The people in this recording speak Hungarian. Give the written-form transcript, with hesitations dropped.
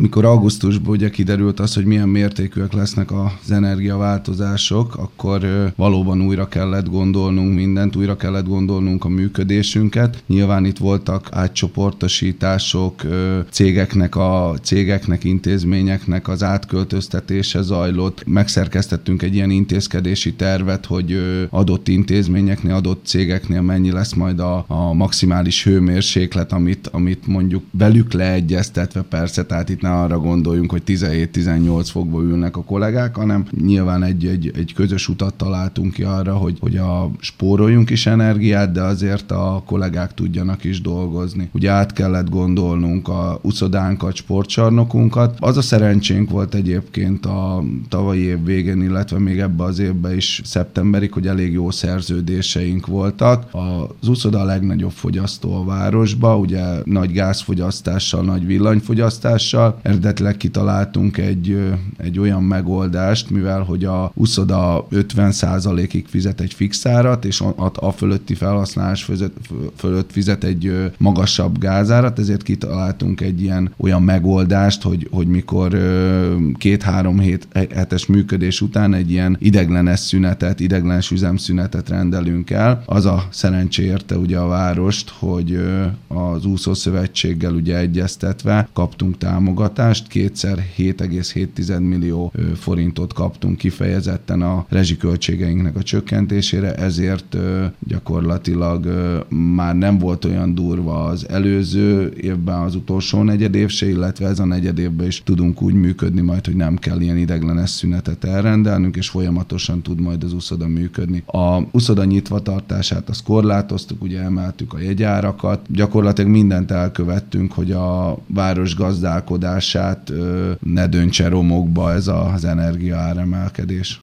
mikor augusztusban ugye kiderült az, hogy milyen mértékűek lesznek az energiaváltozások, akkor valóban újra kellett gondolnunk mindent, újra kellett gondolnunk a működésünket. Nyilván itt voltak átcsoportosítások, cégeknek, intézményeknek az átköltöztetése zajlott. Megszerkesztettünk egy ilyen intézkedési tervet, hogy adott intézményeknél, adott cégeknél mennyi lesz majd a maximális hőmérséklet, amit mondjuk velük leegyeztetve, persze, tehát itt ne arra gondoljunk, hogy 17-18 fokba ülnek a kollégák, hanem nyilván egy közös utat találtunk ki arra, hogy spóroljunk is energiát, de azért a kollégák tudjanak is dolgozni. Ugye át kellett gondolnunk a uszodánkat, sportcsarnokunkat. Az a szerencsénk volt egyébként a tavalyi év végén, illetve még ebbe az évben is szeptemberig, hogy elég jó szerződéseink voltak. Az uszoda a legnagyobb fogyasztó a városba, ugye nagy gázfogyasztással, nagy villanyfogyasztássssal. Eredetileg kitaláltunk egy olyan megoldást, mivel hogy a uszoda 50%-ig fizet egy fix árat, és a fölötti felhasználás fölött fizet egy magasabb gázárat, ezért kitaláltunk egy olyan megoldást, hogy mikor 2-3 hetes működés után egy ilyen ideglenes üzemszünetet rendelünk el. Az a szerencsé érte ugye a várost, hogy az úszószövetséggel ugye egyeztetve kaptunk támogatást, kétszer 7,7 millió forintot kaptunk kifejezetten a rezsiköltségeinknek a csökkentésére, ezért gyakorlatilag már nem volt olyan durva az előző évben az utolsó negyedév se, illetve ez a negyedévben is tudunk úgy működni majd, hogy nem kell ilyen ideglenes szünetet elrendelnünk, és folyamatosan tud majd az uszoda működni. A uszoda nyitva tartását azt korlátoztuk, ugye emeltük a jegyárakat, gyakorlatilag mindent elkövettünk, hogy a város gazdálkodását ne döntse romokba ez az energiaáremelkedés.